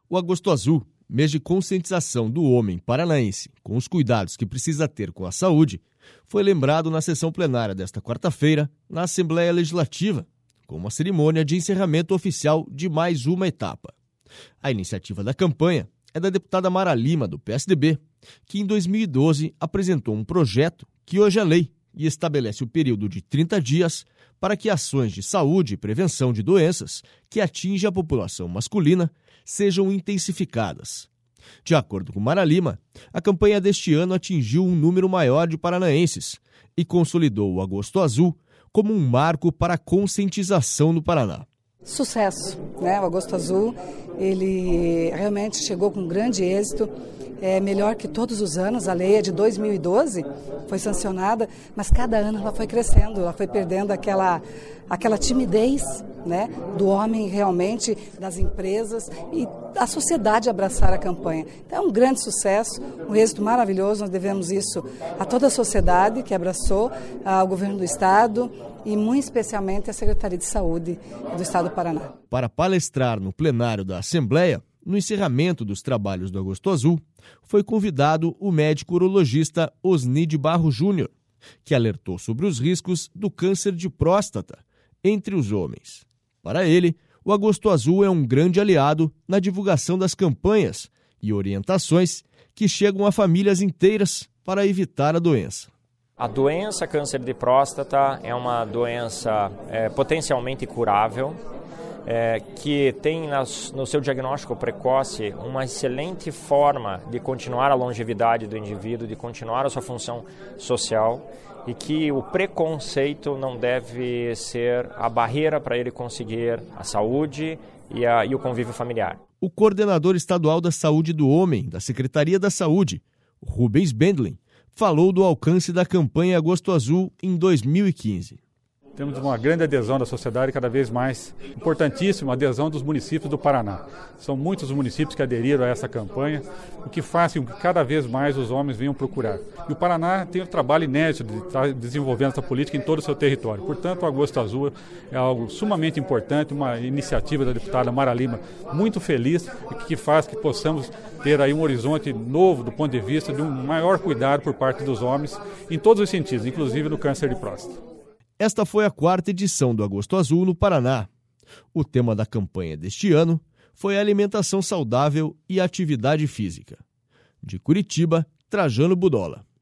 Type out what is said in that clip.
O Agosto Azul, mês de conscientização do homem paranaense com os cuidados que precisa ter com a saúde, foi lembrado na sessão plenária desta quarta-feira na Assembleia Legislativa, com uma cerimônia de encerramento oficial de mais uma etapa. A iniciativa da campanha é da deputada Mara Lima, do PSDB, que em 2012 apresentou um projeto que hoje é lei e estabelece o período de 30 dias para que ações de saúde e prevenção de doenças que atingem a população masculina sejam intensificadas. De acordo com Mara Lima, a campanha deste ano atingiu um número maior de paranaenses e consolidou o Agosto Azul como um marco para a conscientização no Paraná. Sucesso, né? O Agosto Azul, ele realmente chegou com grande êxito, é melhor que todos os anos. A lei é de 2012, foi sancionada, mas cada ano ela foi crescendo, ela foi perdendo aquela timidez, né, do homem realmente, das empresas e da sociedade abraçar a campanha. Então é um grande sucesso, um êxito maravilhoso. Nós devemos isso a toda a sociedade que abraçou, ao governo do estado e muito especialmente à Secretaria de Saúde do Estado do Paraná. Para palestrar no plenário da Assembleia, no encerramento dos trabalhos do Agosto Azul, foi convidado o médico urologista Osni de Barro Júnior, que alertou sobre os riscos do câncer de próstata entre os homens. Para ele, o Agosto Azul é um grande aliado na divulgação das campanhas e orientações que chegam a famílias inteiras para evitar a doença. A doença câncer de próstata é uma doença potencialmente curável, que tem no seu diagnóstico precoce uma excelente forma de continuar a longevidade do indivíduo, de continuar a sua função social, e que o preconceito não deve ser a barreira para ele conseguir a saúde e o convívio familiar. O coordenador estadual da Saúde do Homem, da Secretaria da Saúde, Rubens Bendlin, falou do alcance da campanha Agosto Azul em 2015. Temos uma grande adesão da sociedade, cada vez mais importantíssima a adesão dos municípios do Paraná. São muitos os municípios que aderiram a essa campanha, o que faz com que cada vez mais os homens venham procurar. E o Paraná tem um trabalho inédito de estar desenvolvendo essa política em todo o seu território. Portanto, o Agosto Azul é algo sumamente importante, uma iniciativa da deputada Mara Lima muito feliz, e que faz que possamos ter aí um horizonte novo do ponto de vista de um maior cuidado por parte dos homens em todos os sentidos, inclusive no câncer de próstata. Esta foi a 4ª edição do Agosto Azul no Paraná. O tema da campanha deste ano foi a alimentação saudável e atividade física. De Curitiba, Trajano Budola.